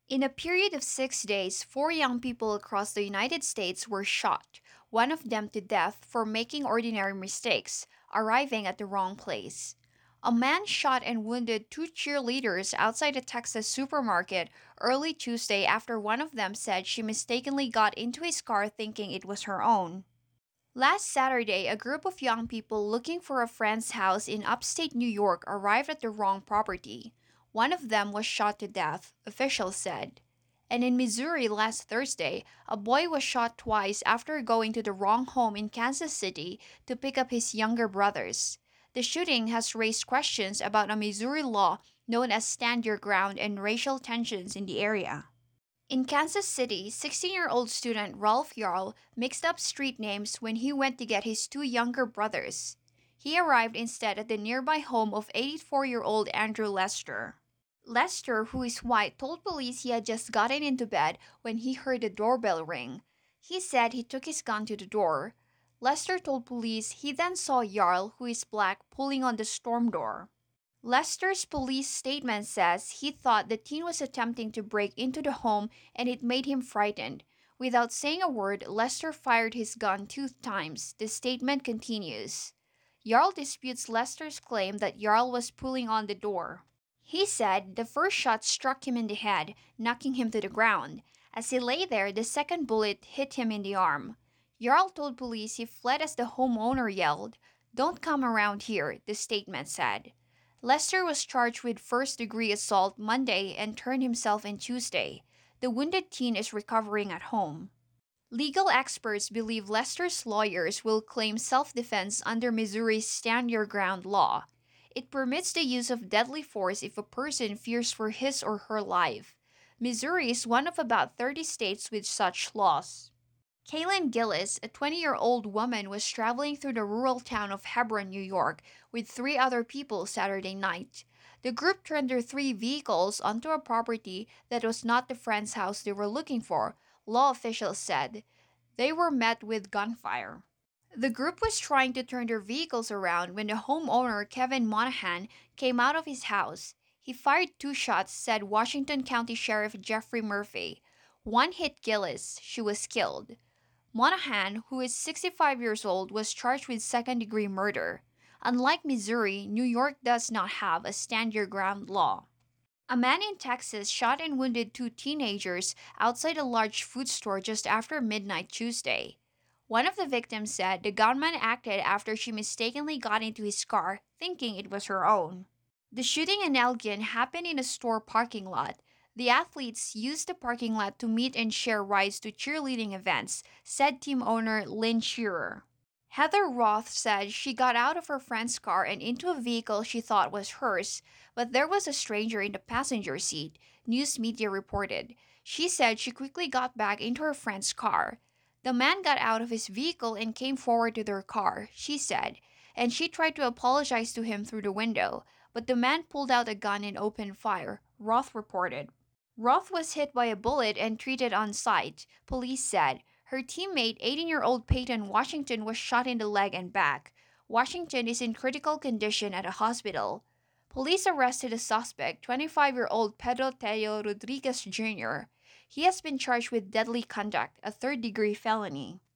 In a period of 6 days, four young people across the United States were shot, one of them to death for making ordinary mistakes, arriving at the wrong place. A man shot and wounded two cheerleaders outside a Texas supermarket early Tuesday after one of them said she mistakenly got into his car thinking it was her own. Last Saturday, a group of young people looking for a friend's house in upstate New York arrived at the wrong property. One of them was shot to death, officials said. And in Missouri last Thursday, a boy was shot twice after going to the wrong home in Kansas City to pick up his younger brothers. The shooting has raised questions about a Missouri law known as Stand Your Ground and racial tensions in the area. In Kansas City, 16-year-old student Ralph Yarl mixed up street names when he went to get his two younger brothers. He arrived instead at the nearby home of 84-year-old Andrew Lester. Lester, who is white, told police he had just gotten into bed when he heard the doorbell ring. He said he took his gun to the door. Lester told police he then saw Yarl, who is black, pulling on the storm door. Lester's police statement says he thought the teen was attempting to break into the home and it made him frightened. Without saying a word, Lester fired his gun 2 times. The statement continues. Jarl disputes Lester's claim that Jarl was pulling on the door. He said the first shot struck him in the head, knocking him to the ground. As he lay there, the second bullet hit him in the arm. Jarl told police he fled as the homeowner yelled, "Don't come around here," the statement said. Lester was charged with first-degree assault Monday and turned himself in Tuesday. The wounded teen is recovering at home. Legal experts believe Lester's lawyers will claim self-defense under Missouri's Stand Your Ground law. It permits the use of deadly force if a person fears for his or her life. Missouri is one of about 30 states with such laws. Kaylin Gillis, a 20-year-old woman, was traveling through the rural town of Hebron, New York, with three other people Saturday night. The group turned their three vehicles onto a property that was not the friend's house they were looking for, law officials said. They were met with gunfire. The group was trying to turn their vehicles around when the homeowner, Kevin Monahan, came out of his house. He fired 2 shots, said Washington County Sheriff Jeffrey Murphy. One hit Gillis. She was killed. Monahan, who is 65 years old, was charged with second-degree murder. Unlike Missouri, New York does not have a stand your ground law. A man in Texas shot and wounded two teenagers outside a large food store just after midnight Tuesday. One of the victims said the gunman acted after she mistakenly got into his car, thinking it was her own. The shooting in Elgin happened in a store parking lot. The athletes used the parking lot to meet and share rides to cheerleading events, said team owner Lynn Shearer. Heather Roth said she got out of her friend's car and into a vehicle she thought was hers, but there was a stranger in the passenger seat, news media reported. She said she quickly got back into her friend's car. The man got out of his vehicle and came forward to their car, she said, and she tried to apologize to him through the window, but the man pulled out a gun and opened fire, Roth reported. Roth was hit by a bullet and treated on site, police said. Her teammate, 18-year-old Peyton Washington, was shot in the leg and back. Washington is in critical condition at a hospital. Police arrested a suspect, 25-year-old Pedro Teo Rodriguez Jr. He has been charged with deadly conduct, a third-degree felony.